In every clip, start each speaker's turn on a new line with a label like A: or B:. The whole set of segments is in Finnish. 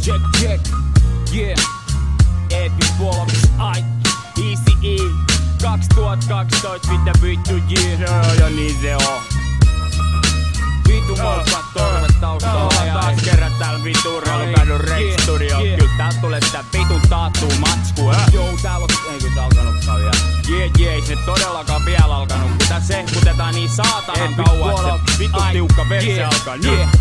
A: Check, check, yeah. Epic Box, ai, Easy E 2012, mitä vittu, yeah. Ja niin se on. Vitu molkat torvet taustalla ja taas kerran täällä vitun Raukadun Red Studio. Kyllä täältä tulee sitä vitun taattuu matskua. Joo, täällä on, eikö se alkanutkaan vielä? Jee, se todellakaan vielä alkanut. Kun tää sehkutetaan niin saatanan kauan, se vittu tiukka verse alkaa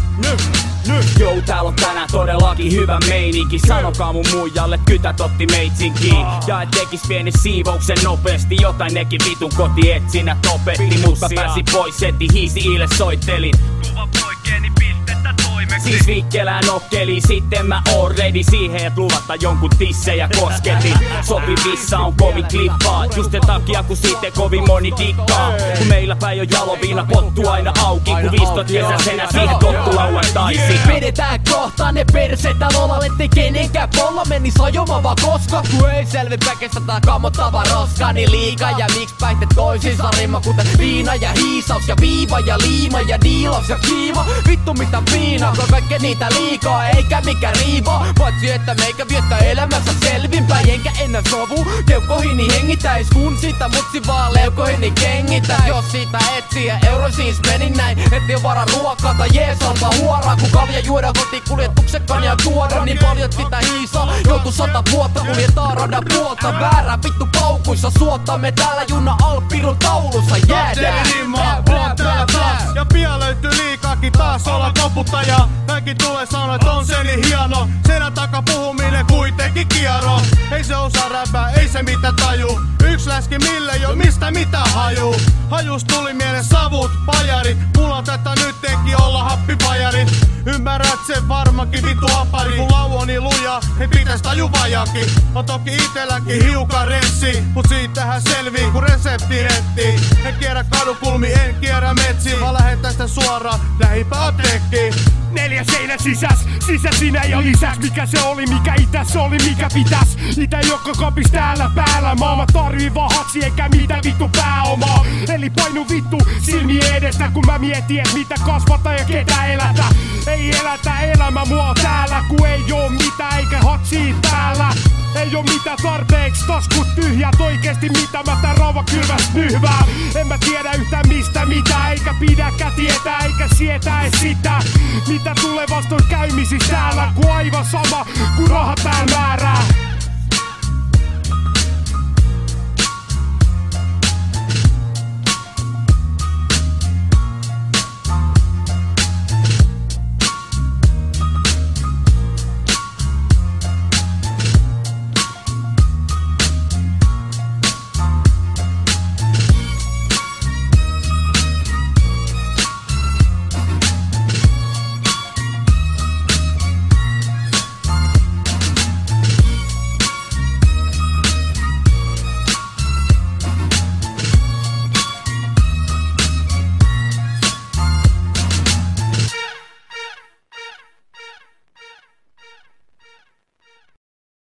A: nyt. Joo, täällä on tänään todellakin hyvä meininki. Sanokaa mun muijalle, kytät otti meitsinkin. Ja et tekis pieni siivouksen nopeasti. Jotain nekin vitun kotietsinnät opetti. Mutta pääsi pois heti, Eazy-ille soittelin.
B: Kuva poikeeni pistettä toimeksi.
A: Siis vikkelää nokkeli, sitten mä oon ready siihen, et luvatta jonkun tissejä kosketin. Sopivissa on kovin klippaa, just sen takia kun siitä kovin moni dikkaa. Kun meillä päin on jaloviina pottu aina auki, kun 15 kesäsenä siihen tottu lauantaisin.
C: Vedetään kohta ne perseitä lolalle, ettei kenenkään polla menis ajomaan vaan koska. Kun ei selvi päkestä tää kammottava roska, niin liikaa ja miksi päihte toisissa rima. Kuten viina ja hiisaus ja viiva ja liima ja diilaus ja kiima. Vittu mitä viina, kun kaikke niitä liikaa eikä mikä riiva. Paitsi että meikä viettää elämänsä selvinpäin, enkä ennen sovu keuhkoihini hengitäis. Kun sitä mutsi vaan leukoihini kengitä. Jos siitä etsii ja euro siis meni näin, ettei vara ruokaa tai jees alta huoraa. Kun kalja juoda kotikuljetuksen kanjaa tuoda, niin paljon sitä hiisaa. Joutu 100 vuotta kuljetaan radan puolta. Väärä vittu paukuissa suotta, me täällä junna alppirun taulussa jäädään.
D: On täällä taas ja pian löytyy liikaakin taas olla koputtaja. Kaikki tulee sanoa, että on se niin hieno. Senän taka puhuminen kuitenkin kiero. Ei se osaa räpää, ei se mitä taju. Yks läski mille jo mistä mitä haju. Hajus tuli mieleen savut, pajarit. Mulla tätä nyt teki olla happipajarit. Ymmärrät sen varmakin vitu apari. Kun lau on niin luja, ei pitäis tajuvajakin. On toki itelläkin hiukan renssi, mut siitähän selvii kun reseptiretti. En kierrä kadukulmi, en kierrä metsiin, vaan lähden tästä suoraan lähimpään apteekkiin.
E: 4 seinä sisäsinä ja lisäks. Mikä se oli, mikä itäs oli, mikä pitäs. Itä joko kopis täällä päällä. Maama tarvii vaan hatsi eikä mitä vittu pääomaa. Eli painu vittu silmi edestä, kun mä mietin et mitä kasvata ja ketä elätä. Ei elätä elämä mua täällä, kun ei oo mitään eikä hatsia päällä. Ei oo mitään tarpeeksi, taskut tyhjät oikeesti mitä mä tän rauva kylmäs nyhvää. En mä tiedä yhtään mistä mitä, eikä pidäkään tietää eikä sietää ees sitä. Mitä tulee vastoin käymisistä täällä, kun aivan sama kun raha täällä määrää.